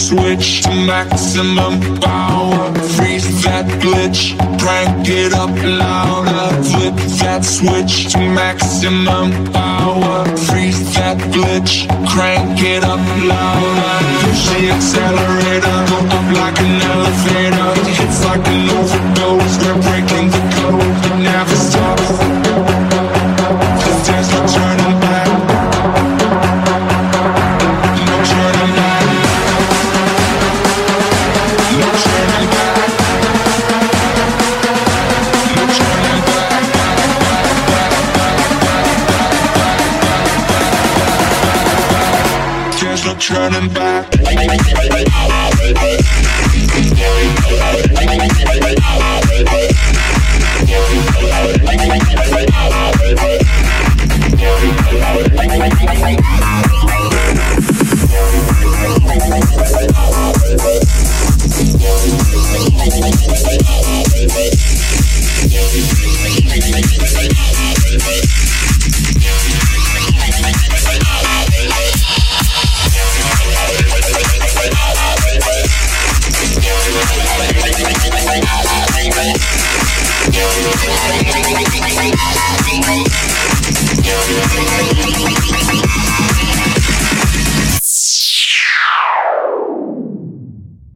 switch to maximum power. Freeze that glitch, crank it up louder. Flip that switch to maximum power. Freeze that glitch, crank it up louder. Push the accelerator, go up like an elevator. Hits like an overdose, we're breaking the code. Never stop, 'cause there's no turning back. No turning back. No turning back. No turning back. There's no turning back.